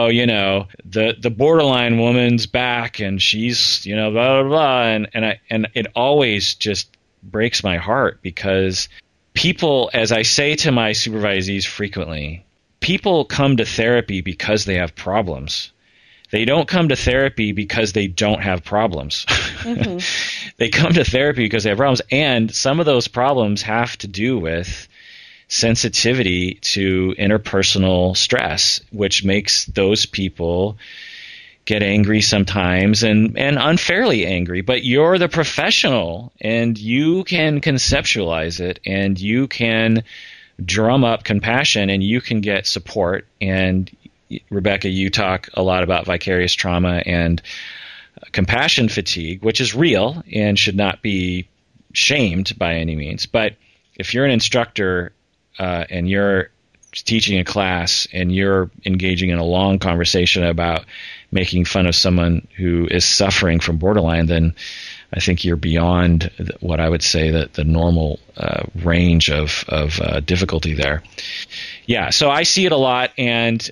The borderline woman's back, and she's blah blah blah, and it always just breaks my heart, because people, as I say to my supervisees frequently, people come to therapy because they have problems. They don't come to therapy because they don't have problems. Mm-hmm. They come to therapy because they have problems, and some of those problems have to do with sensitivity to interpersonal stress, which makes those people get angry sometimes and unfairly angry. But you're the professional, and you can conceptualize it, and you can drum up compassion, and you can get support. And Rebecca, you talk a lot about vicarious trauma and compassion fatigue, which is real and should not be shamed by any means. But if you're an instructor and you're teaching a class and you're engaging in a long conversation about making fun of someone who is suffering from borderline, then I think you're beyond what I would say that the normal range of difficulty there. Yeah, so I see it a lot, and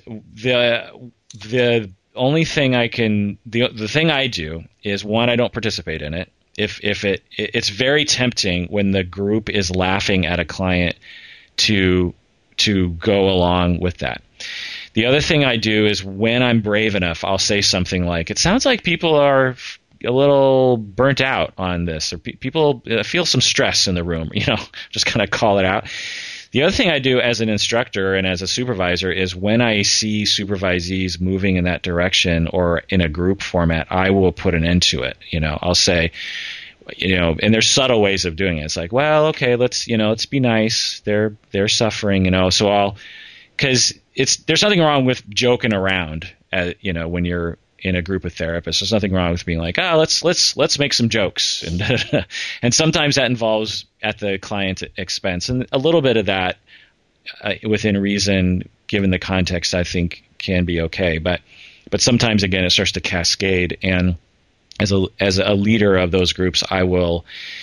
the only thing the thing I do is, one, I don't participate in it. It's very tempting when the group is laughing at a client to go along with that. The other thing I do is, when I'm brave enough, I'll say something like, it sounds like people are a little burnt out on this, or people feel some stress in the room, just kind of call it out. The other thing I do as an instructor and as a supervisor is, when I see supervisees moving in that direction or in a group format, I will put an end to it. I'll say, and there's subtle ways of doing it. It's like, well, okay, let's be nice. They're suffering, so because there's nothing wrong with joking around, when you're in a group of therapists. There's nothing wrong with being like, let's make some jokes, and sometimes that involves at the client's expense, and a little bit of that within reason, given the context, I think can be okay. But sometimes, again, it starts to cascade, and as a leader of those groups, I won't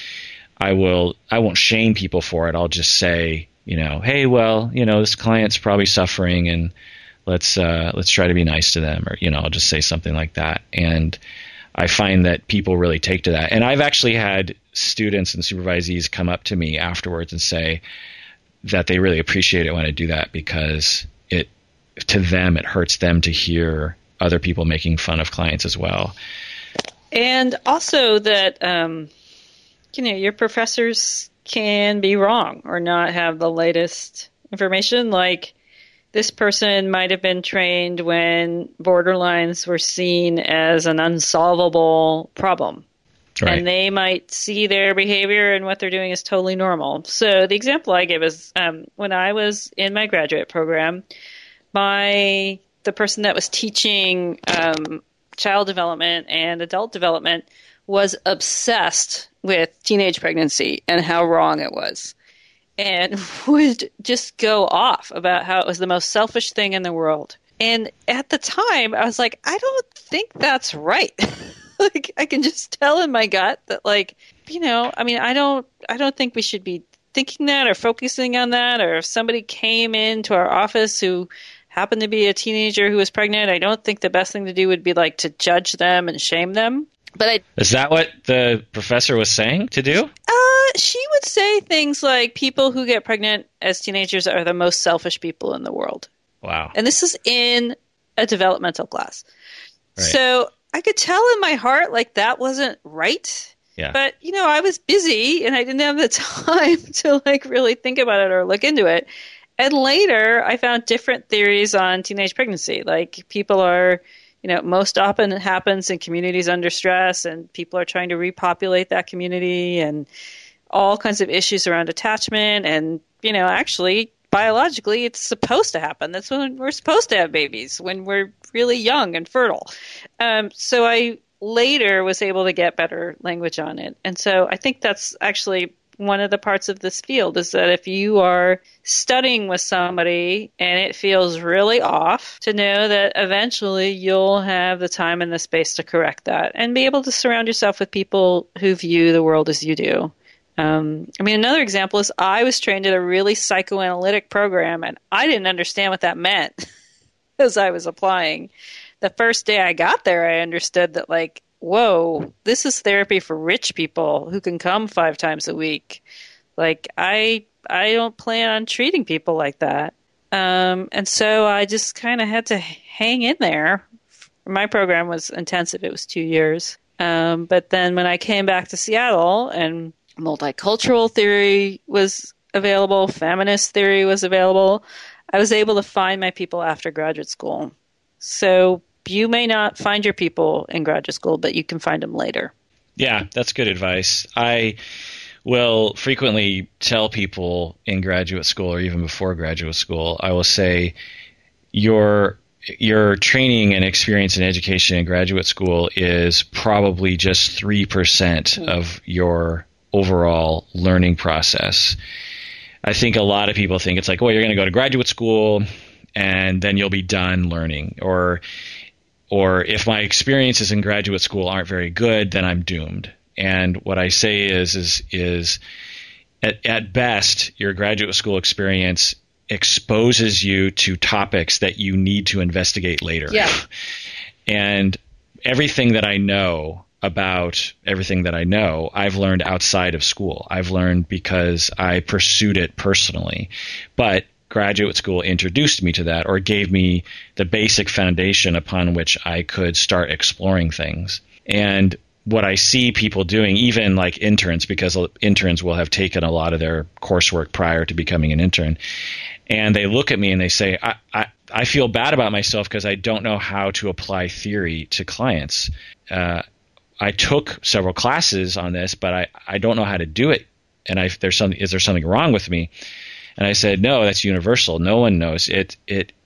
shame people for it. I'll just say, hey, well, this client's probably suffering, and let's try to be nice to them, or I'll just say something like that. And I find that people really take to that. And I've actually had students and supervisees come up to me afterwards and say that they really appreciate it when I do that, because to them it hurts them to hear other people making fun of clients as well. And also that, your professors can be wrong or not have the latest information. Like, this person might have been trained when borderlines were seen as an unsolvable problem. Right. And they might see their behavior and what they're doing is totally normal. So the example I give is when I was in my graduate program, the person that was teaching child development and adult development was obsessed with teenage pregnancy and how wrong it was, and would just go off about how it was the most selfish thing in the world. And at the time, I was like, I don't think that's right. Like, I can just tell in my gut that, like, I don't think we should be thinking that or focusing on that. Or if somebody came into our office who happened to be a teenager who was pregnant, I don't think the best thing to do would be like to judge them and shame them. But is that what the professor was saying to do? She would say things like people who get pregnant as teenagers are the most selfish people in the world. Wow. And this is in a developmental class. Right. So I could tell in my heart, like, that wasn't right. Yeah. But, I was busy and I didn't have the time to, like, really think about it or look into it. And later I found different theories on teenage pregnancy. Like, people are, most often it happens in communities under stress, and people are trying to repopulate that community, and all kinds of issues around attachment. And, actually, biologically, it's supposed to happen. That's when we're supposed to have babies, when we're really young and fertile. So I later was able to get better language on it. And so I think that's actually one of the parts of this field, is that if you are studying with somebody and it feels really off, to know that eventually you'll have the time and the space to correct that and be able to surround yourself with people who view the world as you do. Another example is I was trained in a really psychoanalytic program, and I didn't understand what that meant as I was applying. The first day I got there, I understood that, like, whoa, this is therapy for rich people who can come 5 times a week. Like, I don't plan on treating people like that. And so I just kind of had to hang in there. My program was intensive. It was 2 years. But then when I came back to Seattle and multicultural theory was available, feminist theory was available, I was able to find my people after graduate school. So you may not find your people in graduate school, but you can find them later. Yeah, that's good advice. I will frequently tell people in graduate school or even before graduate school, I will say your training and experience in education in graduate school is probably just 3% of your overall learning process. I think a lot of people think it's like, well, you're going to go to graduate school and then you'll be done learning. Or if my experiences in graduate school aren't very good, then I'm doomed. And what I say is at best, your graduate school experience exposes you to topics that you need to investigate later. Yeah. And everything that I know about everything that I know, I've learned outside of school. I've learned because I pursued it personally. But graduate school introduced me to that, or gave me the basic foundation upon which I could start exploring things. And what I see people doing, even like interns, because interns will have taken a lot of their coursework prior to becoming an intern, and they look at me and they say, I feel bad about myself because I don't know how to apply theory to clients. I took several classes on this, but I don't know how to do it. And is there something wrong with me? And I said, no, that's universal. No one knows it.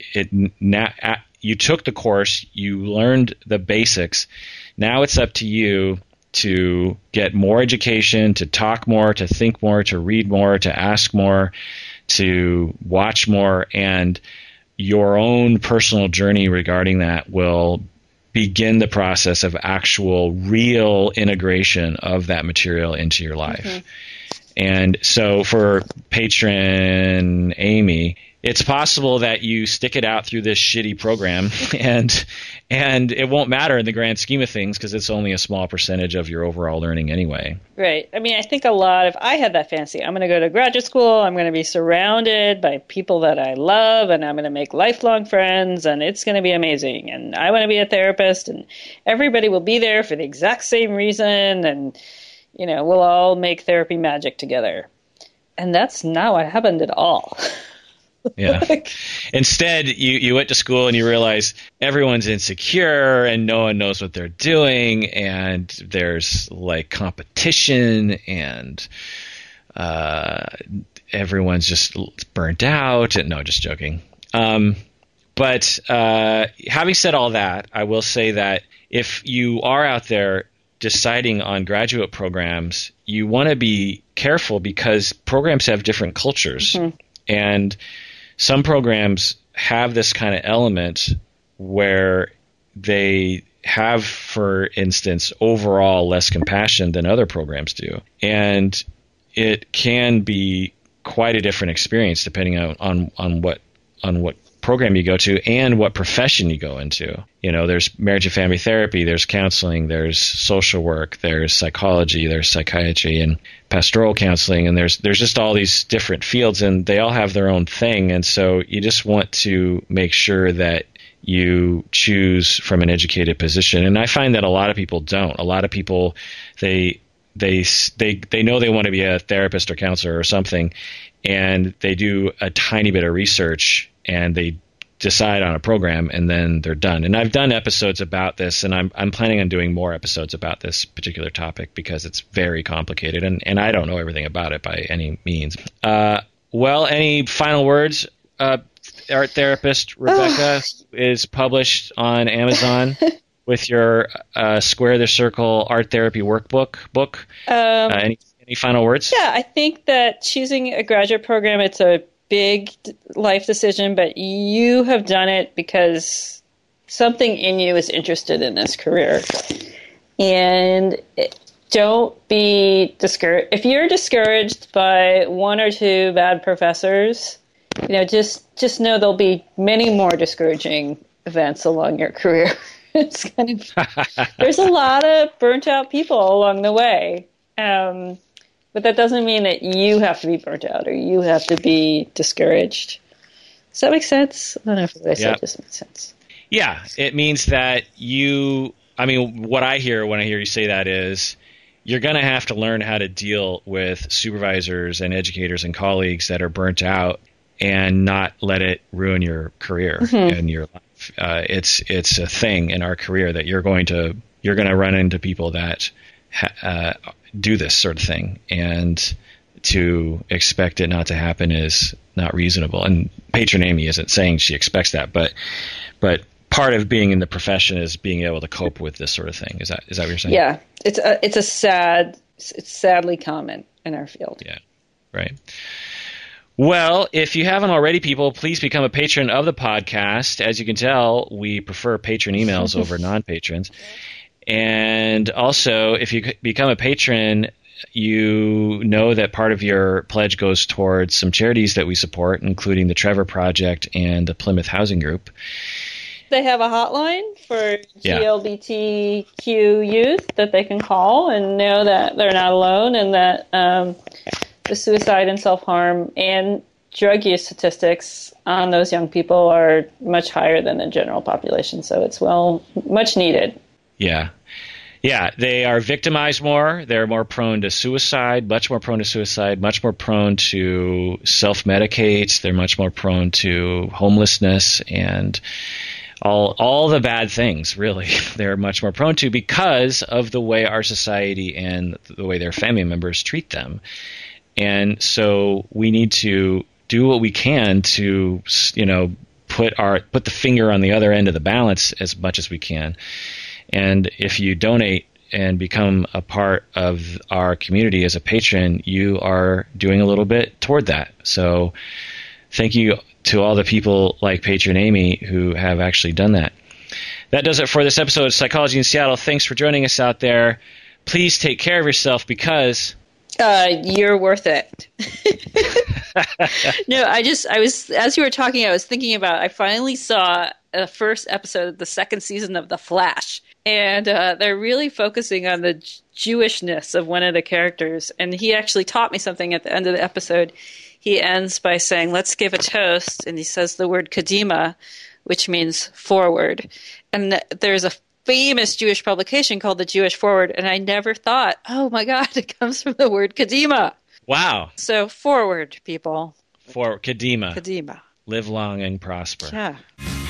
You took the course, you learned the basics. Now it's up to you to get more education, to talk more, to think more, to read more, to ask more, to watch more, and your own personal journey regarding that will begin the process of actual real integration of that material into your life. Mm-hmm. And so for patron Amy, it's possible that you stick it out through this shitty program and it won't matter in the grand scheme of things because it's only a small percentage of your overall learning anyway. Right. I mean, I think if I had that fantasy, I'm going to go to graduate school, I'm going to be surrounded by people that I love, and I'm going to make lifelong friends, and it's going to be amazing. And I want to be a therapist, and everybody will be there for the exact same reason, and, we'll all make therapy magic together. And that's not what happened at all. Yeah. Instead, you went to school and you realize everyone's insecure and no one knows what they're doing, and there's like competition, and everyone's just burnt out. No, just joking. But having said all that, I will say that if you are out there deciding on graduate programs, you want to be careful because programs have different cultures. Mm-hmm. And some programs have this kind of element where they have, for instance, overall less compassion than other programs do. And it can be quite a different experience depending on what program you go to and what profession you go into. There's marriage and family therapy, there's counseling, there's social work, there's psychology, there's psychiatry and pastoral counseling, and there's just all these different fields, and they all have their own thing. And so you just want to make sure that you choose from an educated position. And I find that a lot of people don't. A lot of people, they know they want to be a therapist or counselor or something, and they do a tiny bit of research and they decide on a program, and then they're done. And I've done episodes about this, and I'm planning on doing more episodes about this particular topic because it's very complicated, and I don't know everything about it by any means. Well, any final words? Art Therapist Rebecca is published on Amazon with your Square the Circle Art Therapy Workbook book. Any final words? Yeah, I think that choosing a graduate program, it's a big life decision, but you have done it because something in you is interested in this career. And don't be discouraged. If you're discouraged by one or two bad professors, just know there'll be many more discouraging events along your career. It's there's a lot of burnt out people along the way. But that doesn't mean that you have to be burnt out or you have to be discouraged. Does that make sense? I don't know if what I said just makes sense. Yeah, it means that what I hear when I hear you say that is you're going to have to learn how to deal with supervisors and educators and colleagues that are burnt out and not let it ruin your career and your life. It's a thing in our career that you're going to run into people that do this sort of thing, and to expect it not to happen is not reasonable. And patron Amy isn't saying she expects that, but part of being in the profession is being able to cope with this sort of thing. Is that what you're saying? Yeah, it's sadly common in our field. Yeah, right. Well, if you haven't already, people, please become a patron of the podcast. As you can tell, we prefer patron emails over non-patrons. And also, if you become a patron, you know that part of your pledge goes towards some charities that we support, including the Trevor Project and the Plymouth Housing Group. They have a hotline for GLBTQ youth that they can call and know that they're not alone, and that the suicide and self-harm and drug use statistics on those young people are much higher than the general population. So it's much needed. Yeah. Yeah, they are victimized more. They're more prone to suicide, much more prone to self-medicate. They're much more prone to homelessness and all the bad things, really. They're much more prone to because of the way our society and the way their family members treat them. And so we need to do what we can to, put the finger on the other end of the balance as much as we can. And if you donate and become a part of our community as a patron, you are doing a little bit toward that. So thank you to all the people like patron Amy who have actually done that. That does it for this episode of Psychology in Seattle. Thanks for joining us out there. Please take care of yourself because You're worth it. No, I was, as you were talking, I was thinking about, I finally saw the first episode of the second season of The Flash. And they're really focusing on the Jewishness of one of the characters. And he actually taught me something at the end of the episode. He ends by saying, let's give a toast. And he says the word Kadima, which means forward. And there's a famous Jewish publication called the Jewish Forward. And I never thought, oh my God, it comes from the word Kadima. Wow. So forward, people. For Kadima. Kadima. Live long and prosper. Yeah.